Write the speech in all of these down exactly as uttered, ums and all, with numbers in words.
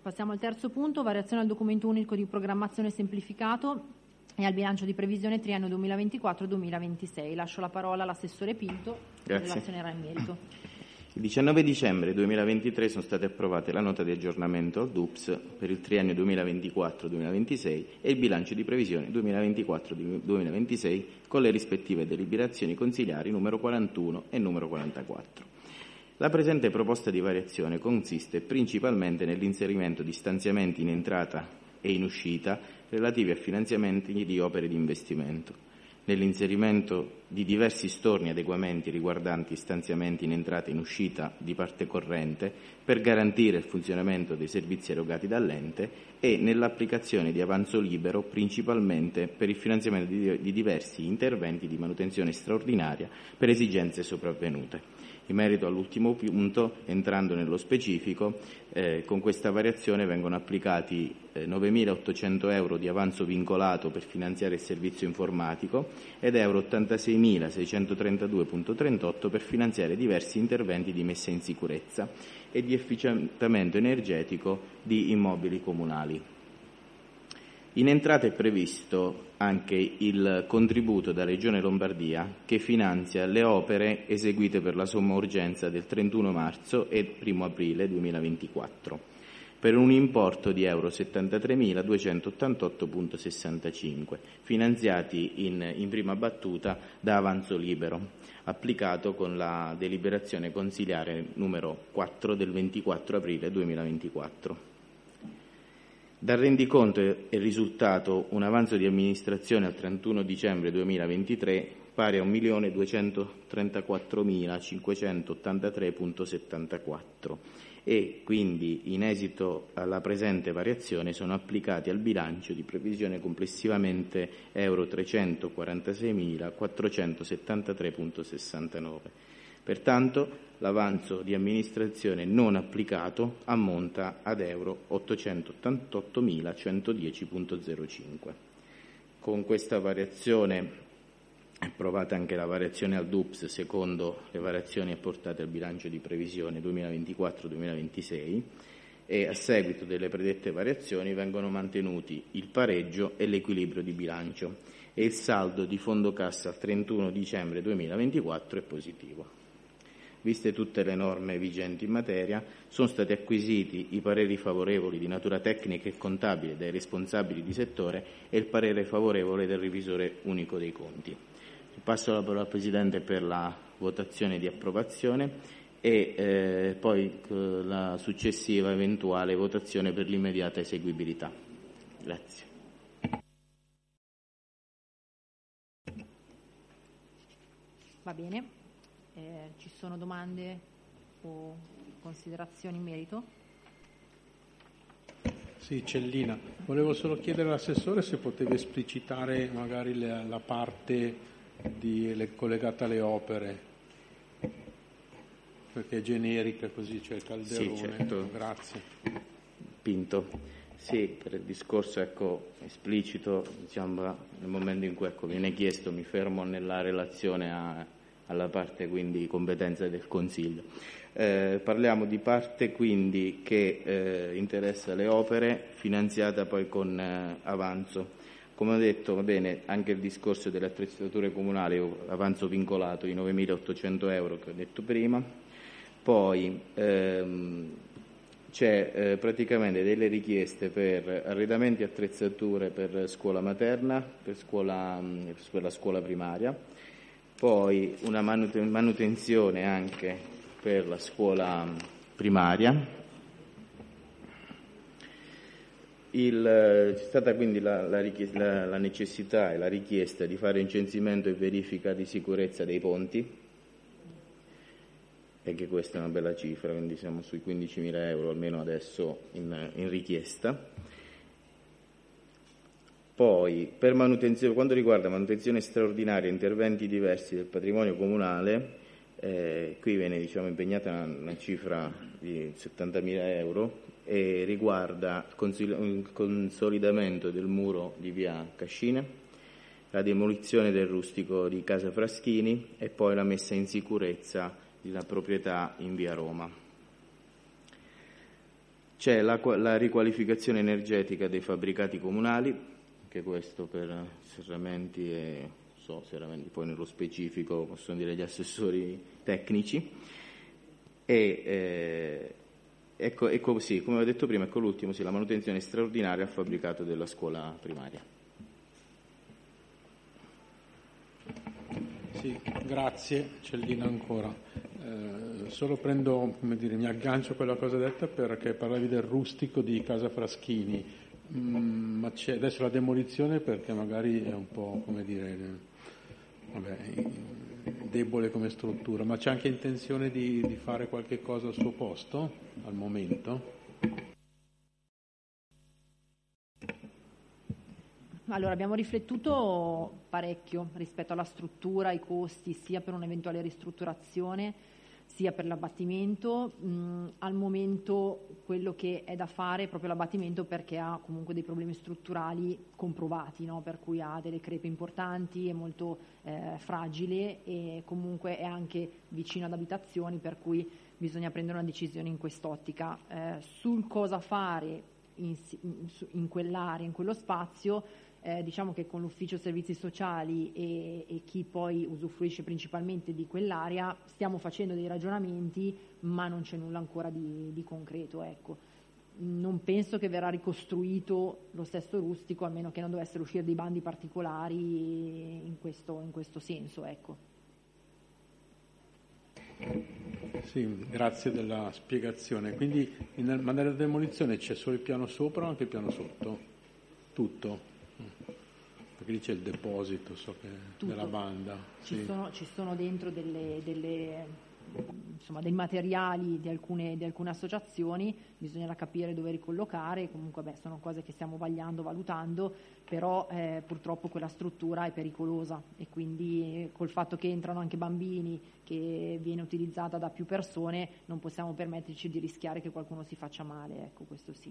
Passiamo al terzo punto, variazione al documento unico di programmazione semplificato e al bilancio di previsione triennio duemilaventiquattro duemilaventisei. Lascio la parola all'assessore Pinto, che relazionerà in merito. Il diciannove dicembre duemilaventitré sono state approvate la nota di aggiornamento al D U P S per il triennio duemilaventiquattro duemilaventisei e il bilancio di previsione duemilaventiquattro duemilaventisei con le rispettive deliberazioni consiliari numero quarantuno e numero quarantaquattro. La presente proposta di variazione consiste principalmente nell'inserimento di stanziamenti in entrata e in uscita relativi a finanziamenti di opere di investimento, nell'inserimento di diversi storni adeguamenti riguardanti stanziamenti in entrata e in uscita di parte corrente per garantire il funzionamento dei servizi erogati dall'ente e nell'applicazione di avanzo libero principalmente per il finanziamento di, di diversi interventi di manutenzione straordinaria per esigenze sopravvenute. In merito all'ultimo punto, entrando nello specifico, eh, con questa variazione vengono applicati eh, novemilaottocento euro di avanzo vincolato per finanziare il servizio informatico ed euro ottantaseimilaseicentotrentadue virgola trentotto per finanziare diversi interventi di messa in sicurezza e di efficientamento energetico di immobili comunali. In entrata è previsto anche il contributo da Regione Lombardia che finanzia le opere eseguite per la somma urgenza del trentuno marzo e primo aprile duemilaventiquattro per un importo di euro settantatremiladuecentottantotto virgola sessantacinque finanziati in, in prima battuta da avanzo libero applicato con la deliberazione consiliare numero quattro del ventiquattro aprile duemilaventiquattro. Dal rendiconto è risultato un avanzo di amministrazione al trentuno dicembre duemilaventitré pari a un milione duecentotrentaquattromilacinquecentottantatré virgola settantaquattro e quindi in esito alla presente variazione sono applicati al bilancio di previsione complessivamente euro trecentoquarantaseimilaquattrocentosettantatré virgola sessantanove. Pertanto l'avanzo di amministrazione non applicato ammonta ad euro ottocentottantottomilacentodieci virgola zero cinque. Con questa variazione è approvata anche la variazione al D U P S secondo le variazioni apportate al bilancio di previsione duemilaventiquattro duemilaventisei e a seguito delle predette variazioni vengono mantenuti il pareggio e l'equilibrio di bilancio e il saldo di fondo cassa al trentuno dicembre duemilaventiquattro è positivo. Viste tutte le norme vigenti in materia, sono stati acquisiti i pareri favorevoli di natura tecnica e contabile dai responsabili di settore e il parere favorevole del revisore unico dei conti. Passo la parola al Presidente per la votazione di approvazione e eh, poi eh, la successiva eventuale votazione per l'immediata eseguibilità. Grazie. Va bene. Eh, ci sono domande o considerazioni in merito? Sì, Cellina. Volevo solo chiedere all'assessore se poteva esplicitare magari la, la parte di, le, collegata alle opere, perché è generica così, c'è il calderone. Sì, certo. Grazie. Pinto. Sì, per il discorso ecco, esplicito, diciamo, nel momento in cui ecco, viene chiesto mi fermo nella relazione a alla parte quindi competenza del Consiglio. Eh, parliamo di parte quindi che eh, interessa le opere finanziata poi con eh, avanzo. Come ho detto, va bene, anche il discorso delle attrezzature comunali, avanzo vincolato di novemilaottocento euro che ho detto prima, poi ehm, c'è eh, praticamente delle richieste per arredamenti e attrezzature per scuola materna, per, scuola, per la scuola primaria, poi una manutenzione anche per la scuola primaria. Il, c'è stata quindi la, la, la, la necessità e la richiesta di fare incensimento e verifica di sicurezza dei ponti, e che questa è una bella cifra, quindi siamo sui quindicimila euro almeno adesso in, in richiesta. Poi, per manutenzione, quando riguarda manutenzione straordinaria e interventi diversi del patrimonio comunale, eh, qui viene diciamo, impegnata una, una cifra di settantamila euro e riguarda il consolidamento del muro di via Cascine, la demolizione del rustico di Casa Fraschini e poi la messa in sicurezza della proprietà in via Roma. c'è la, la riqualificazione energetica dei fabbricati comunali, anche questo per serramenti e so, serramenti poi nello specifico possono dire gli assessori tecnici. E eh, ecco, ecco sì, come ho detto prima, ecco l'ultimo, sì, la manutenzione straordinaria al fabbricato della scuola primaria. Sì, grazie, Cellina ancora. Eh, solo prendo, come dire, mi aggancio a quella cosa detta perché parlavi del rustico di Casa Fraschini, mm, ma c'è adesso la demolizione perché magari è un po', come dire, vabbè, debole come struttura, ma c'è anche intenzione di, di fare qualche cosa al suo posto al momento? Allora, abbiamo riflettuto parecchio rispetto alla struttura, ai costi, sia per un'eventuale ristrutturazione, sia per l'abbattimento. Mm, al momento quello che è da fare è proprio l'abbattimento perché ha comunque dei problemi strutturali comprovati, no? Per cui ha delle crepe importanti, è molto eh, fragile e comunque è anche vicino ad abitazioni, per cui bisogna prendere una decisione in quest'ottica. Eh, sul cosa fare in, in quell'area, in quello spazio, Eh, diciamo che con l'ufficio servizi sociali e, e chi poi usufruisce principalmente di quell'area stiamo facendo dei ragionamenti, ma non c'è nulla ancora di, di concreto, ecco. Non penso che verrà ricostruito lo stesso rustico, a meno che non dovessero uscire dei bandi particolari in questo, in questo senso, ecco. Sì, grazie della spiegazione. Quindi in, ma nella demolizione c'è solo il piano sopra o anche il piano sotto? Tutto? Perché lì c'è il deposito, so che Tutto. Della banda. Ci, sì. sono, ci sono dentro delle, delle, insomma, dei materiali di alcune, di alcune associazioni, bisognerà capire dove ricollocare, comunque beh, sono cose che stiamo vagliando, valutando, però eh, purtroppo quella struttura è pericolosa e quindi col fatto che entrano anche bambini, che viene utilizzata da più persone, non possiamo permetterci di rischiare che qualcuno si faccia male, ecco, questo sì.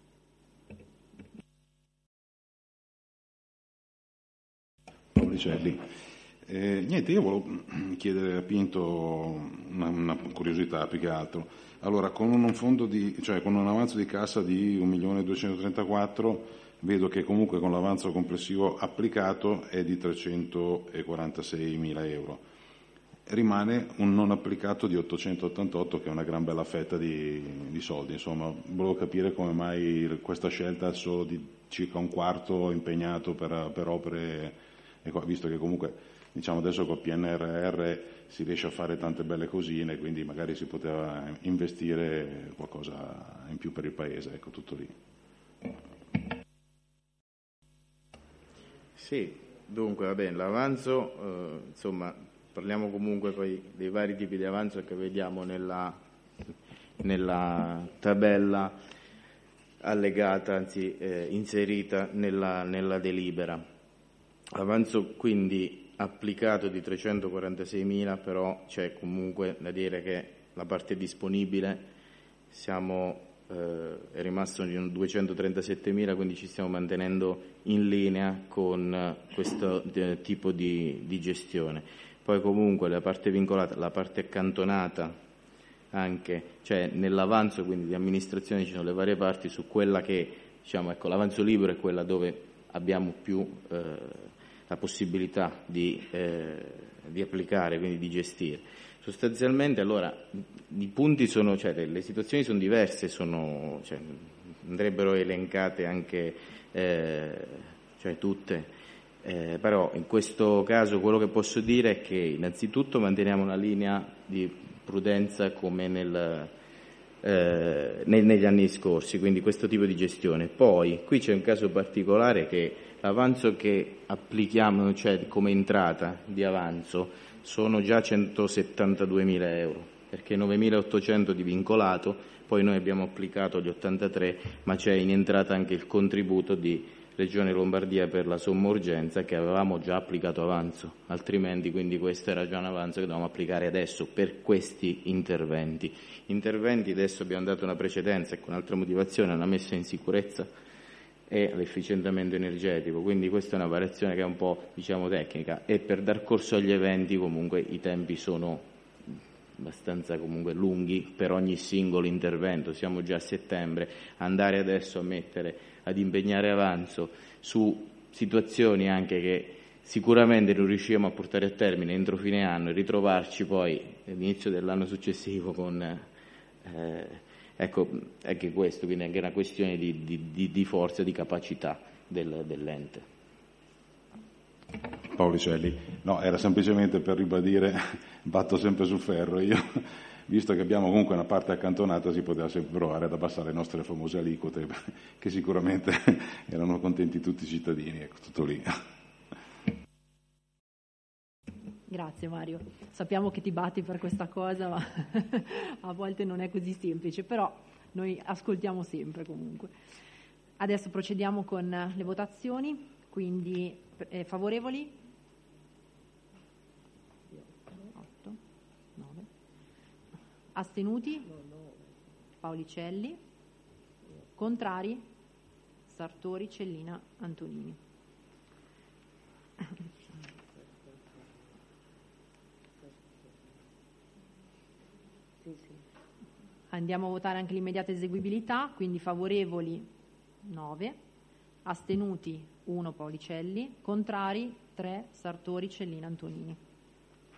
Eh, niente, io volevo chiedere a Pinto una, una curiosità più che altro. Allora, con un fondo di, cioè con un avanzo di cassa di un milione duecentotrentaquattro, vedo che comunque con l'avanzo complessivo applicato è di trecentoquarantaseimila euro. Rimane un non applicato di ottocentottantotto, che è una gran bella fetta di, di soldi. Insomma, volevo capire come mai questa scelta solo di circa un quarto impegnato per, per opere. E visto che comunque diciamo adesso col P N R R si riesce a fare tante belle cosine, quindi magari si poteva investire qualcosa in più per il Paese, ecco, tutto lì. Sì, dunque va bene, l'avanzo, eh, insomma, parliamo comunque poi dei vari tipi di avanzo che vediamo nella, nella tabella allegata, anzi eh, inserita nella, nella delibera. Avanzo quindi applicato di trecentoquarantaseimila, però c'è comunque da dire che la parte disponibile siamo, eh, è rimasto di duecentotrentassettemila, quindi ci stiamo mantenendo in linea con questo eh, tipo di, di gestione. Poi comunque la parte vincolata, la parte accantonata anche, cioè nell'avanzo quindi di amministrazione ci sono le varie parti, su quella che, diciamo, ecco, l'avanzo libero è quella dove abbiamo più eh, la possibilità di, eh, di applicare, quindi di gestire. Sostanzialmente allora i punti sono, cioè le, le situazioni sono diverse, sono, cioè, andrebbero elencate anche eh, cioè tutte, eh, però in questo caso quello che posso dire è che innanzitutto manteniamo una linea di prudenza come nel, eh, ne, negli anni scorsi, quindi questo tipo di gestione. Poi qui c'è un caso particolare che l'avanzo che applichiamo, cioè come entrata di avanzo, sono già centosettantaduemila euro, perché novemilaottocento di vincolato, poi noi abbiamo applicato gli ottantatré, ma c'è in entrata anche il contributo di Regione Lombardia per la somma urgenza che avevamo già applicato avanzo, altrimenti quindi questo era già un avanzo che dovevamo applicare adesso per questi interventi. Interventi adesso abbiamo dato una precedenza e con un'altra motivazione alla messa in sicurezza e all'efficientamento energetico, quindi questa è una variazione che è un po', diciamo, tecnica, e per dar corso agli eventi comunque i tempi sono abbastanza comunque lunghi per ogni singolo intervento, siamo già a settembre, andare adesso a mettere, ad impegnare avanzo su situazioni anche che sicuramente non riusciremo a portare a termine entro fine anno e ritrovarci poi all'inizio dell'anno successivo con eh, ecco, anche questo, quindi anche una questione di, di, di forza, di capacità del, dell'ente. Paolicelli, no, era semplicemente per ribadire, batto sempre sul ferro, io, visto che abbiamo comunque una parte accantonata, si poteva sempre provare ad abbassare le nostre famose aliquote, che sicuramente erano contenti tutti i cittadini, ecco, tutto lì. Grazie Mario, sappiamo che ti batti per questa cosa, ma a volte non è così semplice, però noi ascoltiamo sempre comunque. Adesso procediamo con le votazioni, quindi eh, favorevoli? otto, nove. Astenuti? Paolicelli? Contrari? Sartori, Cellina, Antonini. Andiamo a votare anche l'immediata eseguibilità, quindi favorevoli nove, astenuti uno Paolicelli, contrari tre Sartori, Cellina, Antonini.